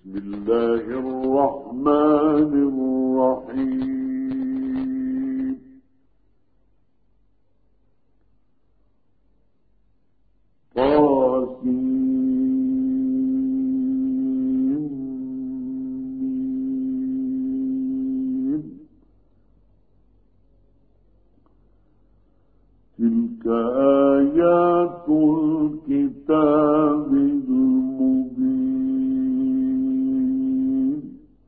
بسم الله الرحمن الرحيم تلك آيات الكتاب المبين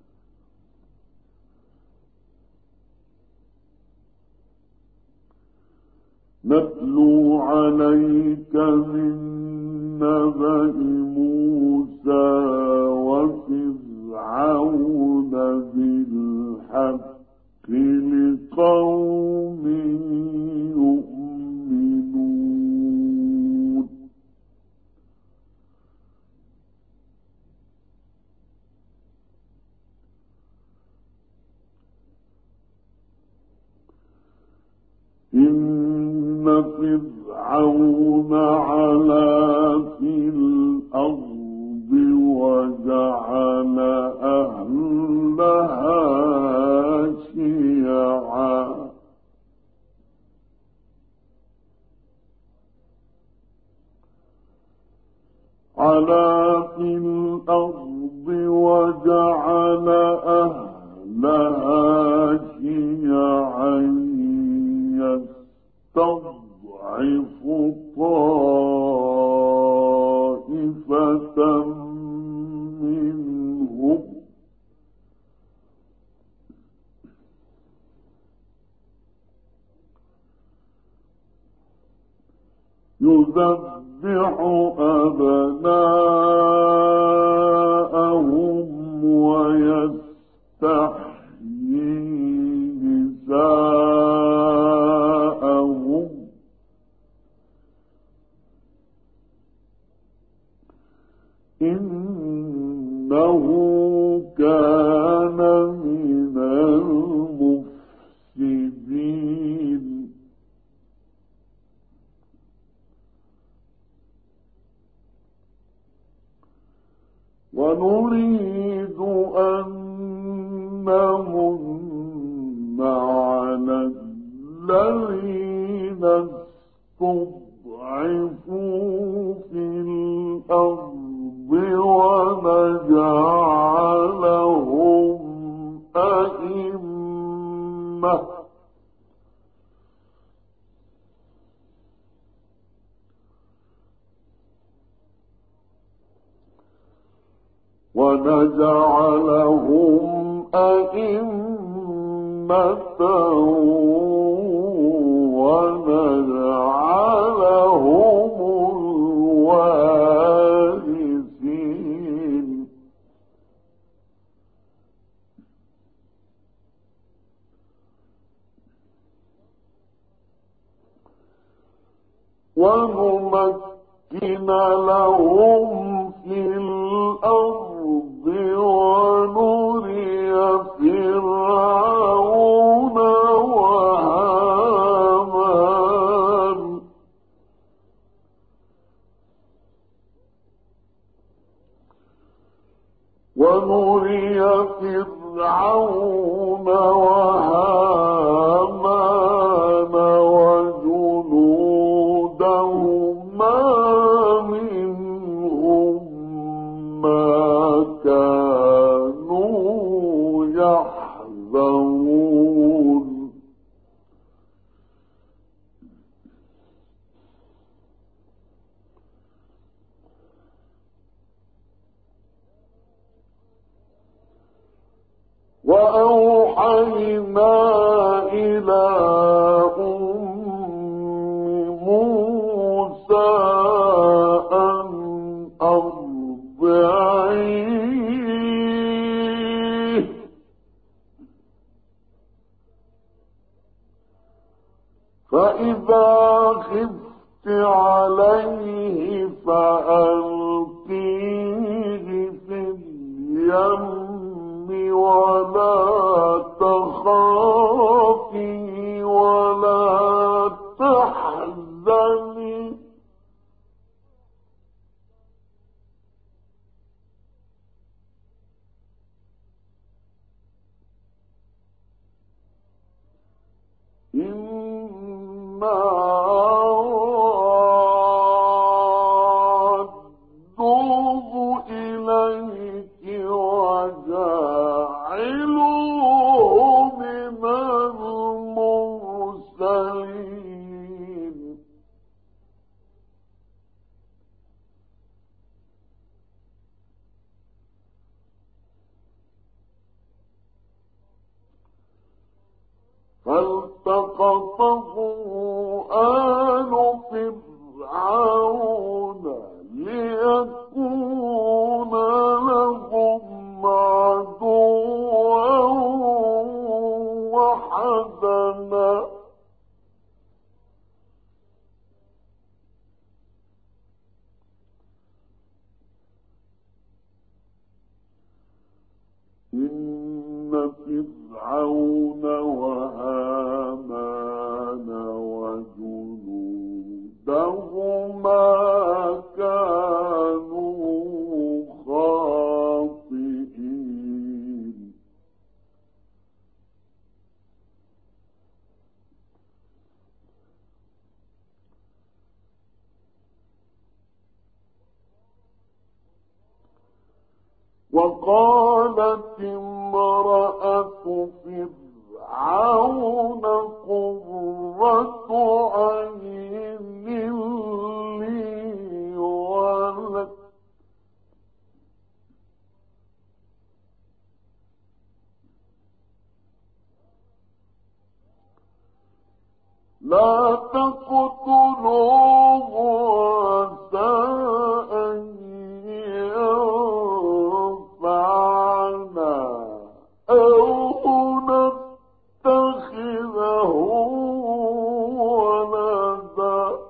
نتلو عليك من نبأ موسى وفرعون بالحق لقوم يؤمنون إن فرعون علا في الأرض وجعل أهلها شيعا علا في الأرض وجعل أهلها شيعا يستضعف طائفة منهم يذبح أبناءهم ويستحيي نساءهم إنه كان من المفسدين ونريد أن نمن على الذين استضعفوا في الأرض ونجعلهم أئمة ونجعلهم الوارثين ونمكن لهم في الأرض ونري فرعون وهامان وجنودهما منهم ما كانوا يحذرون وأوحينا إلى أم موسى أن أرضعيه فإذا خفت عليه فألقيه في اليم ولا تخافي ولا تحزني فرعون وهامان وجنودهما كانوا خاطئين وقالت امرأة فرعون قرة عين لي ولك لا تقتلوه عسى أن ينفعنا أو نتخذه ولدا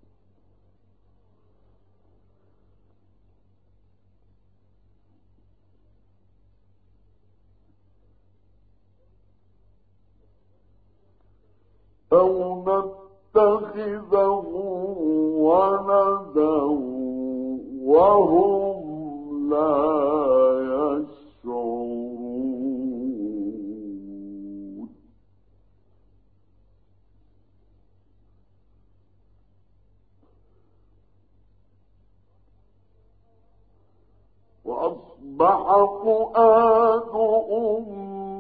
وهم لا يشعرون وأصبح فؤاد أم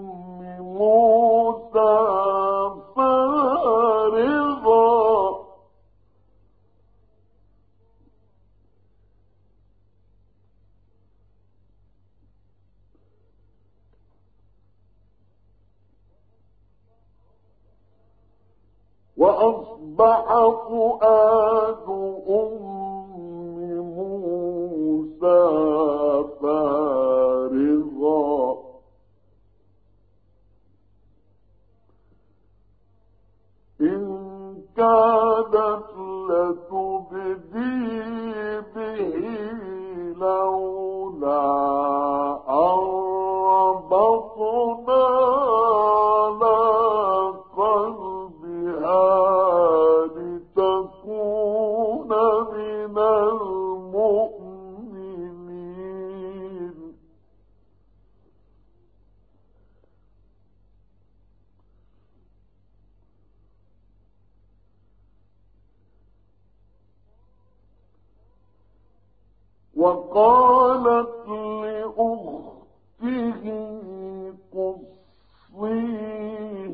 موسى فارغا وأصبح فؤاد أم موسى فارغا إن كادت لتبدي به لولا أن ربطنا على قلبها لتكون من المؤمنين وقالت لأخته قصيه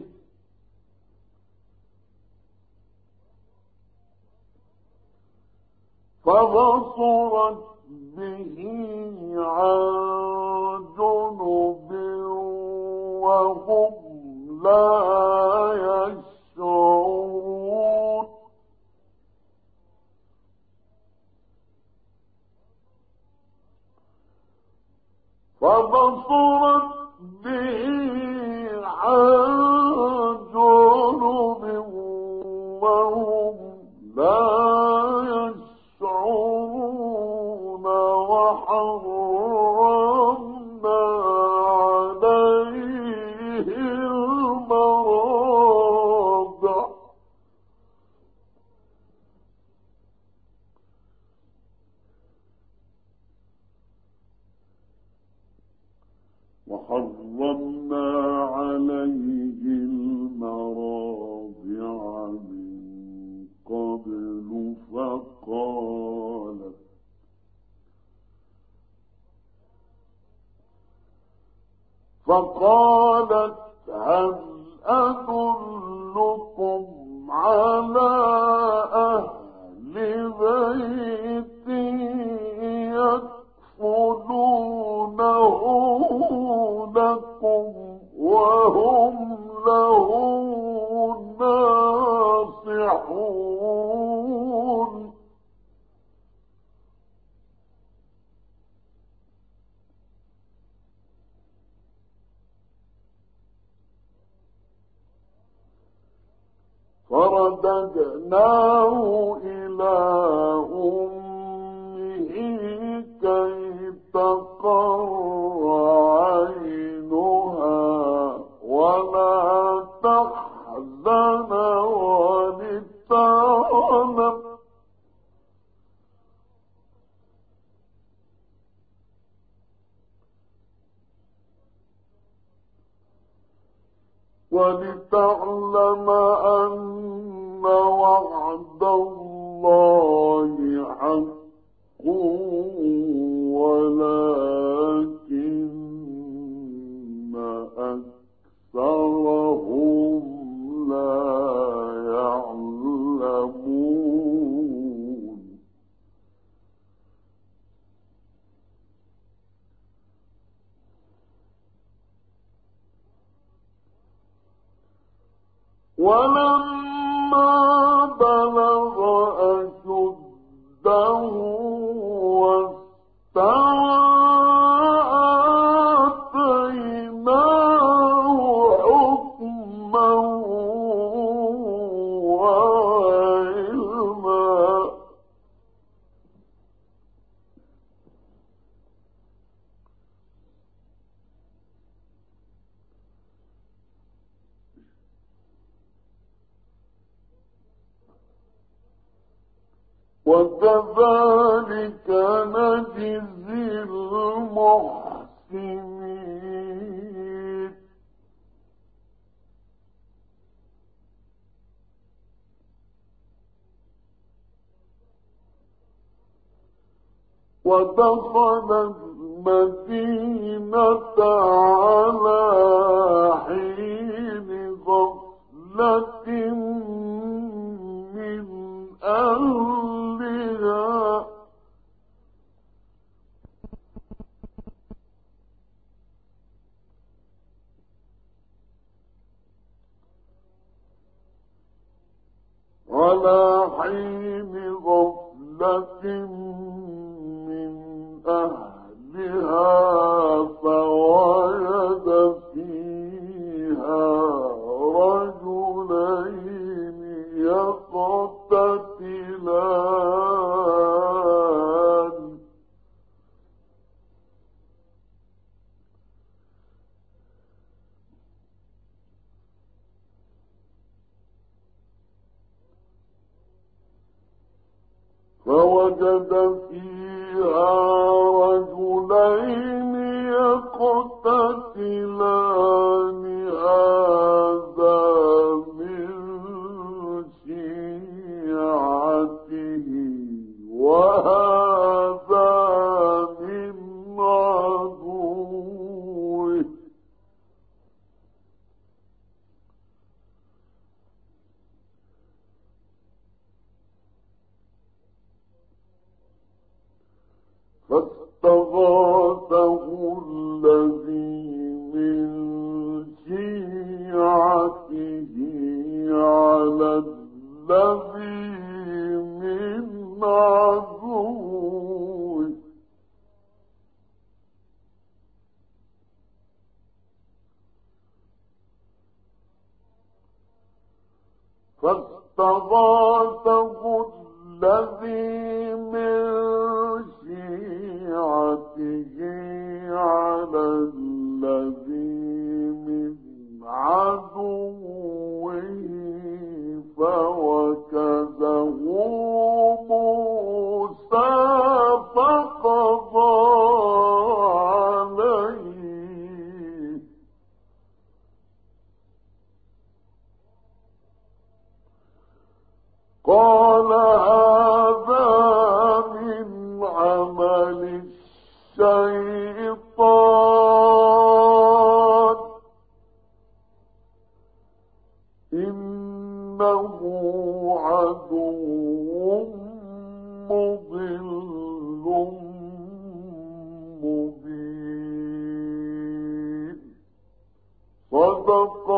فبصرت به عن جنب وهم لا يشعرون فبصرت به عن جنب وهم لا يشعرون وحرمنا عليه المراضع من قبل فقالت هل أدلكم على أهل بيت يكفلونه لكم وهم له ناصحون فرددناه إلى أمه كي تقر عينها ولتعلم أن وعد الله حق ولكن أكثرهم لا يعلمون ولما بلغ أشده واستوى آتيناه حكما وعلما وكذلك نجزي المحسنين ودخل المدينة على حين غفلة من أهلها فوجد فيها رجلين يقتتلان هذا من شيعته وهذا من عدوه فاستغاثه الذي من شيعته على الذي من عدوه فاستغاثه الذي من شيعته على الذي من عدوه فوكزه موسى فقضى عليه قال هذا من عمل الشيطان إنه عدو مضل مبين صدق